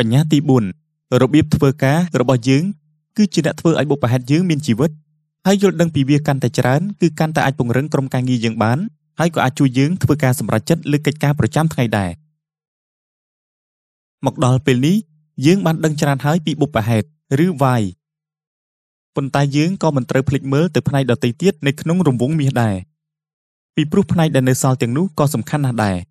បញ្ញត្តិទី4របៀបធ្វើការរបស់យើងគឺជាអ្នកធ្វើឲ្យបុព្វហេតុយើងមានជីវិតហើយយល់ដឹងពីវាកាន់តែច្រើនគឺកាន់តែអាចពង្រឹងក្រុមការងារយើងបានហើយក៏អាចជួយយើងធ្វើការសម្រេចចិត្តលើកិច្ចការប្រចាំថ្ងៃដែរមកដល់ពេលនេះយើងបានដឹងច្រើនហើយពីបុព្វហេតុឬ why ប៉ុន្តែយើងក៏មិនត្រូវភ្លេចមើលទៅផ្នែកដទៃទៀតនៅក្នុងរង្វង់មាសដែរពីព្រោះផ្នែកដែលនៅសល់ទាំងនោះក៏សំខាន់ណាស់ដែរ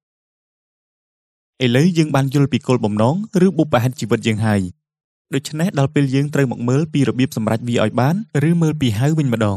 ឥឡូវយើងបានយល់ពីគោលបំណងឬបុព្វហេតុជីវិតយើងហើយដូច្នេះដល់ពេលយើងត្រូវមកមើលពីរបៀបសម្រេចវាឲ្យបានឬមើលពីហៅវិញម្ដង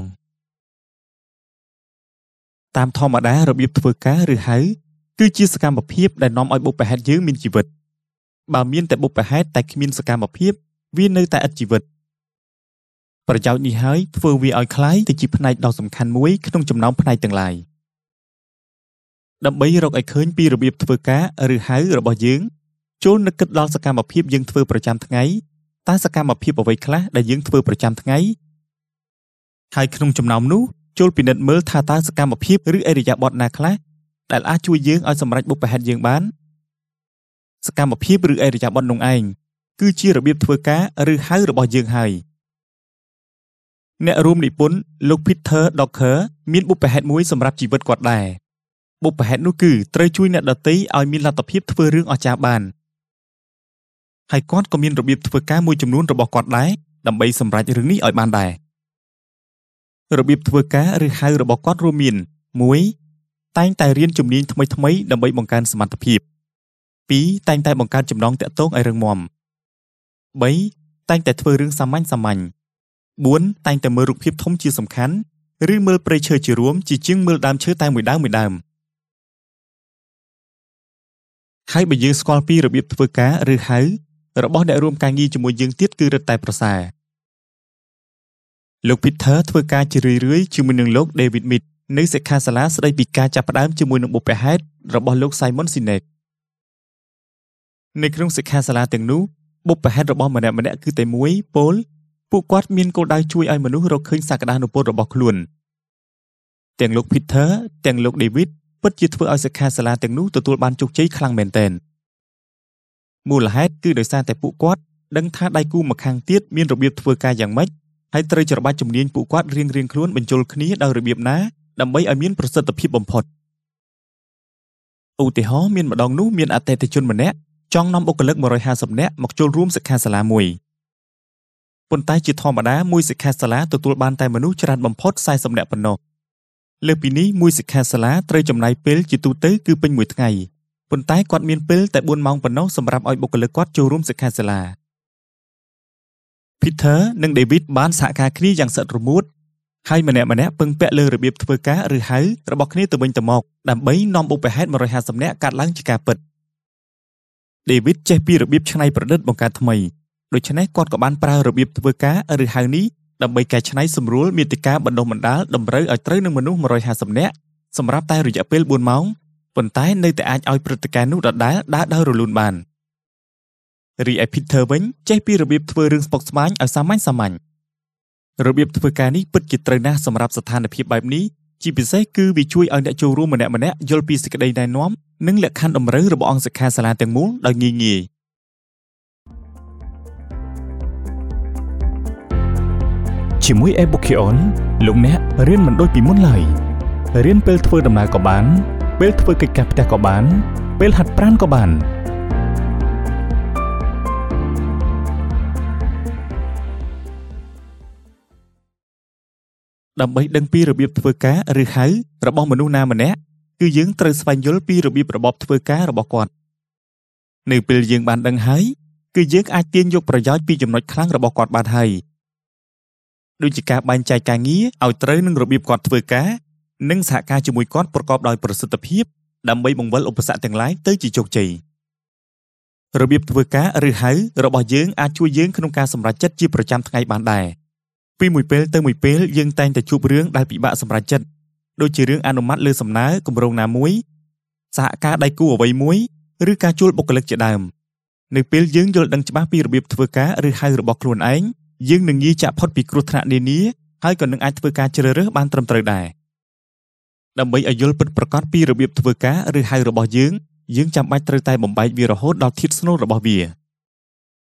តាមធម្មតារបៀបធ្វើការឬហៅគឺជាសកម្មភាពដែលនាំឲ្យបុព្វហេតុយើងមានជីវិតបើមានតែបុព្វហេតុតែគ្មានសកម្មភាពវានៅតែឥតជីវិតប្រយោជន៍នេះហើយធ្វើវាឲ្យคล้ายទៅជាផ្នែកដ៏សំខាន់មួយក្នុងចំណោមផ្នែកទាំងឡាយដើម្បីរកឲ្យឃើញពីរបៀបធ្វើការឬហៅរបស់យើងចូលនឹកគិតដល់សកម្មភាពយើងធ្វើប្រចាំថ្ងៃតើសកម្មភាពអ្វីខ្លះដែលយើងធ្វើប្រចាំថ្ងៃហើយក្នុងចំណោមនោះចូលពិនិត្យមើលថាតើសកម្មភាពឬឥរិយាបថណាខ្លះដែលអាចជួយយើងឲ្យសម្រេចបុព្វហេតុយើងបានសកម្មភាពឬឥរិយាបថនោះឯងគឺជារបៀបធ្វើការឬហៅរបស់យើងហើយអ្នករួមនិពន្ធលោក Peter Drucker មានបុព្វហេតុមួយសម្រាប់ជីវិតគាត់ដែរបុព្វហេតុនោះគឺត្រូវជួយអ្នកដទៃឲ្យមានលទ្ធភាពធ្វើរឿងអស្ចារ្យបានហើយគាត់ក៏មានរបៀបធ្វើការមួយចំនួនរបស់គាត់ដែរដើម្បីសម្រេចរឿងនេះឲ្យបានដែររបៀបធ្វើការឬហៅរបស់គាត់រួមមាន 1. តែងតែរៀនជំនាញថ្មីៗដើម្បីបង្កើនសមត្ថភាព 2. តែងតែបង្កើតចំណងតាក់ទងឲ្យរឹងមាំ 3. តែងតែធ្វើរឿងសាមញ្ញ 4. តែងតែមើលរូបភាពធំជាសំខាន់ឬមើលព្រៃឈើជារួមជាជាងមើលដើមឈើតែមួយដើមហើយបើយើងស្គាល់ពីរបៀបធ្វើការឬហៅរបស់អ្នករួមការងារជាមួយយើងទៀតគឺរឹតតែប្រសើរលោក Peter ធ្វើការជារឿយៗជាមួយនឹងលោក David Mead នៅសិក្ខាសាលាស្ដីពីការចាប់ផ្ដើមជាមួយនឹងបុព្វហេតុរបស់លោក Simon Sinek នៅក្នុងសិក្ខាសាលាទាំងនោះបុព្វហេតុរបស់ម្នាក់ៗគឺតែមួយពោលពួកគាត់មានគោលដៅជួយឲ្យមនុស្សរកឃើញសក្តានុពលរបស់ខ្លួនទាំងលោក Peter ទាំងលោក David ពិតជាធ្វើឲ្យសិក្ខាសាលាទាំងនោះទទួលបានជោគជ័យខ្លាំងមែនទែនមូលហេតុគឺដោយសារតែពួកគាត់ដឹងថាដៃគូម្ខាងទៀតមានរបៀបធ្វើការយ៉ាងម៉េចហើយត្រូវច្របាច់ជំនាញពួកគាត់រៀងៗខ្លួនបញ្ចូលគ្នាដោយរបៀបណាដើម្បីឲ្យមានប្រសិទ្ធភាពបំផុតឧទាហរណ៍មានម្ដងនោះមានអតិថិជនម្នាក់ចង់នាំបុគ្គលិក150នាក់មកចូលរួមសិក្ខាសាលាមួយប៉ុន្តែជាធម្មតាមួយសិក្ខាសាលាទទួលបានតែមនុស្សច្រើនបំផុត40នាក់ប៉ុណ្ណោះលើពីនេះមួយសិក្ខាសាលាត្រូវចំណាយពេលជាទូទៅគឺពេញមួយថ្ងៃប៉ុន្តែគាត់មានពេលតែ4ម៉ោងប៉ុណ្ណោះសម្រាប់ឲ្យបុគ្គលិកគាត់ចូលរួមសិក្ខាសាលា Peter និង David បានសហការគ្នាយ៉ាងស្អិតរមួតហើយម្នាក់ពឹងពាក់លើរបៀបធ្វើការឬហៅរបស់គ្នាទៅវិញទៅមកដើម្បីនាំបុព្វហេតុ150នាក់កាត់ឡើងជាការពិត David ចេះពីរបៀបច្នៃប្រឌិតបង្កើតថ្មីដូច្នេះគាត់ក៏បានប្រើរបៀបធ្វើការឬហៅនេះដើម្បីកែច្នៃសម្រួលមាតិកាបណ្ដុះបណ្ដាលតម្រូវឲ្យត្រូវនឹងមនុស្ស150នាក់សម្រាប់តែរយៈពេល4ម៉ោងប៉ុន្តែនៅតែអាចឲ្យព្រឹត្តិការណ៍នោះដដែលដើរដោយរលូនបានរីឯ Peter វិញចេះពីរបៀបធ្វើរឿងស្មុគស្មាញឲ្យសាមញ្ញរបៀបធ្វើការនេះពិតជាត្រូវណាស់សម្រាប់ស្ថានភាពបែបនេះជាពិសេសគឺវាជួយឲ្យអ្នកចូលរួមម្នាក់យល់ពីសេចក្តីណែនាំនិងលក្ខខណ្ឌតម្រូវរបស់អង្គសិក្ខាសាលាទាំងមូលដោយងាយជាមួយ Ebookyon លោកអ្នករៀនមិនដូចពីមុនឡើយរៀនពេលធ្វើដំណើរក៏បានពេលធ្វើកិច្ចការផ្ទះក៏បានពេលហាត់ប្រាណក៏បានដើម្បីដឹងពីរបៀបធ្វើការឬហៅរបស់មនុស្សណាម្នាក់គឺយើងត្រូវស្វែងយល់ពីរបៀបរបបធ្វើការរបស់គាត់នៅពេលយើងបានដឹងហើយគឺយើងអាចទាញយកប្រយោជន៍ពីចំណុចខ្លាំងរបស់គាត់បានហើយដូចជាការបែងចែកការងារឲ្យត្រូវនឹងរបៀបគាត់ធ្វើការនិងសហការជាមួយគាត់ប្រកបដោយប្រសិទ្ធភាពដើម្បីបង្វិលឧបសគ្គទាំងឡាយទៅជាជោគជ័យរបៀបធ្វើការឬហៅរបស់យើងអាចជួយយើងក្នុងការសម្រេចចិត្តជាប្រចាំថ្ងៃបានដែរពីមួយពេលទៅមួយពេលយើងតែងតែជួបរឿងដែលពិបាកសម្រេចចិត្តដូចជារឿងអនុម័តលើសំណើគម្រោងណាមួយសហការដៃគូអ្វីមួយឬការជួលបុគ្គលិកជាដើមនៅពេលយើងយល់ដឹងច្បាស់ពីរបៀបធ្វើការឬហៅរបស់ខ្លួនឯងយើងនឹងងាយចាក់ផុតពីគ្រោះថ្នាក់នានាហើយក៏នឹងអាចធ្វើការជ្រើសរើសបានត្រឹមត្រូវដែរដើម្បីឲ្យយល់ពិតប្រាកដពីរបៀបធ្វើការឬហៅរបស់យើងចាំបាច់ត្រូវតែបំបែកវារហូតដល់ធាតុស្នូលរបស់វា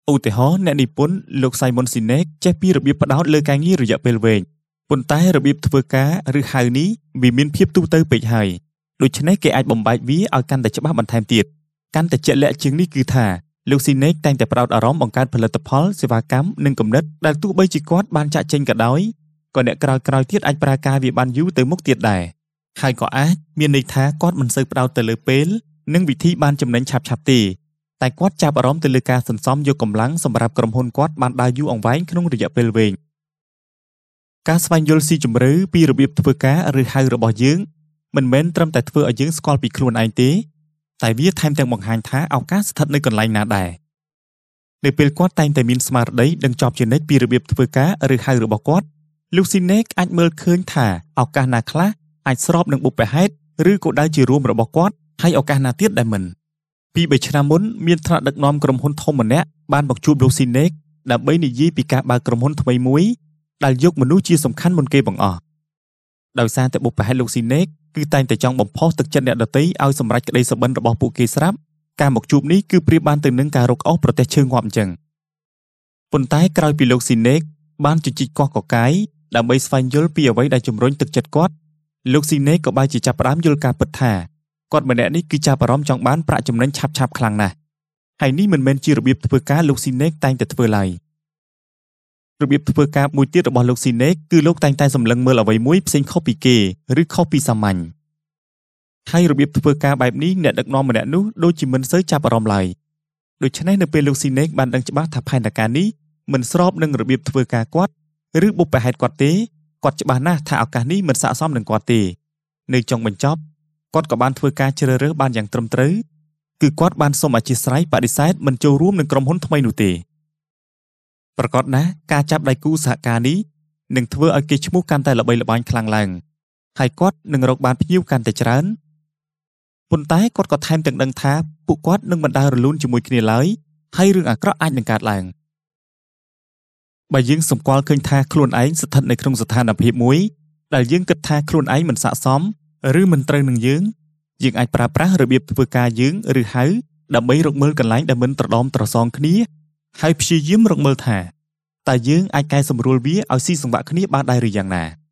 ឧទាហរណ៍អ្នកនិពន្ធលោក Simon Sinek ចេះពីរបៀបផ្ដោតលើការងាររយៈពេលវែងប៉ុន្តែរបៀបធ្វើការឬហៅនេះវាមានភាពទូទៅពេកហើយដូច្នេះគេអាចបំបែកវាឲ្យកាន់តែច្បាស់បន្ថែមទៀតកាន់តែជាក់លាក់ជាងនេះគឺថាលោក Sinek តែងតែផ្ដោតអារម្មណ៍បង្កើតផលិតផលសេវាកម្មនិងគំនិតដែលទោះបីជាគាត់បានចាក់ចេញក៏ដោយក៏អ្នកក្រោយៗទៀតអាចប្រើការវាបានយូរទៅមុខទៀតដែរហើយក៏អាចមានន័យថាគាត់មិនសូវផ្ដោតទៅលើពេលនិងវិធីបានចំណេញឆាប់ៗទេតែគាត់ចាប់អារម្មណ៍ទៅលើការសន្សំយកកម្លាំងសម្រាប់ក្រុមហ៊ុនគាត់បានដើរយូរអង្វែងក្នុងរយៈពេលវែងការស្វែងយល់ស៊ីជម្រៅពីរបៀបធ្វើការឬហៅរបស់យើងមិនមែនត្រឹមតែធ្វើឲ្យយើងស្គាល់ពីខ្លួនឯងទេតែវាថែមទាំងបង្ហាញថាឱកាសស្ថិតនៅកន្លែងណាដែរនៅពេលគាត់តែងតែមានស្មារតីដឹងចប់ជានិច្ចពីរបៀបធ្វើការឬហៅរបស់គាត់លោក Sinek អាចមើលឃើញថាឱកាសណាខ្លះអាចស្របនឹងបុព្វហេតុឬគោលដៅជារួមរបស់គាត់ហើយឱកាសណាទៀតដែលមិនពី3ឆ្នាំមុនមានថ្នាក់ដឹកនាំក្រុមហ៊ុនធំម្នាក់បានមកជួបលោក Sinek ដើម្បីនិយាយពីការបើកក្រុមហ៊ុនថ្មីមួយដែលយកមនុស្សជាសំខាន់មុនគេបង្អស់ដោយសារតែបុព្វហេតុលោក Sinek គឺតែងតែចង់បំផុសទឹកចិត្តអ្នកដទៃឲ្យសម្រេចក្តីសុបិនរបស់ពួកគេស្រាប់ការមកជួបនេះគឺប្រៀបបានទៅនឹងការរកអស់ប្រទេសឈើងាប់អញ្ចឹងប៉ុន្តែក្រោយពីលោក Sinek បានជជែកកោះកកាយដើម្បីស្វែងយល់ពីអ្វីដែលជំរុញទឹកចិត្តគាត់លោក Sinek ក៏បែរជាចាប់ផ្ដើមយល់ការពិតថាគាត់ម្នាក់នេះគឺចាប់អារម្មណ៍ចង់បានប្រាក់ចំណេញឆាប់ៗខ្លាំងណាស់ហើយនេះមិនមែនជារបៀបធ្វើការលោក Sinek តែងតែធ្វើឡើយរបៀបធ្វើការមួយទៀតរបស់លោក Sinek គឺលោកតែងតែសម្លឹងមើលអ្វីមួយផ្សេងខុសពីគេឬខុសពីសាមញ្ញហើយរបៀបធ្វើការបែបនេះអ្នកដឹកនាំម្នាក់នោះដូចជាមិនសូវចាប់អារម្មណ៍ឡើយដូច្នេះនៅពេលលោក Sinek បានដឹងច្បាស់ថាផែនការនេះមិនស្របនឹងរបៀបធ្វើការគាត់ឬបុព្វហេតុគាត់ទេគាត់ច្បាស់ណាស់ថាឱកាសនេះមិនស័ក្តិសមនឹងគាត់ទេនៅចុងបញ្ចប់គាត់ក៏បានធ្វើការជ្រើសរើសបានយ៉ាងត្រឹមត្រូវគឺគាត់បានសូមអធិស្ឋានបដិសេធមិនចូលរួមនឹងក្រុមហ៊ុនថ្មីនោះទេប្រកាសណាស់ការចាប់ដៃគូសហការនេះនឹងធ្វើឲ្យកេរ្តិ៍ឈ្មោះកាន់តែល្បីល្បាញខ្លាំងឡើងហើយគាត់នឹងរកបានភ្ញៀវកាន់តែច្រើនប៉ុន្តែគាត់ក៏ថែមទាំងដឹងថាពួកគាត់នឹងមិនដើររលូនជាមួយគ្នាឡើយហើយរឿងអាក្រក់អាចនឹងកើតឡើងបើយើងសម្គាល់ឃើញថាខ្លួនឯងស្ថិតនៅក្នុងស្ថានភាពមួយដែលយើងគិតថាខ្លួនឯងមិនស័ក្តិសមឬមិនត្រូវនឹងយើងអាចប្រើប្រាស់របៀបធ្វើការយើងឬហៅដើម្បីរកមើលកន្លែងដែលមិនត្រដមត្រសងគ្នាហើយព្យាយាមរកមើលថាតើយើងអាចកែសម្រួលវាឲ្យស៊ីសង្វាក់គ្នាបានដែរឬយ៉ាងណា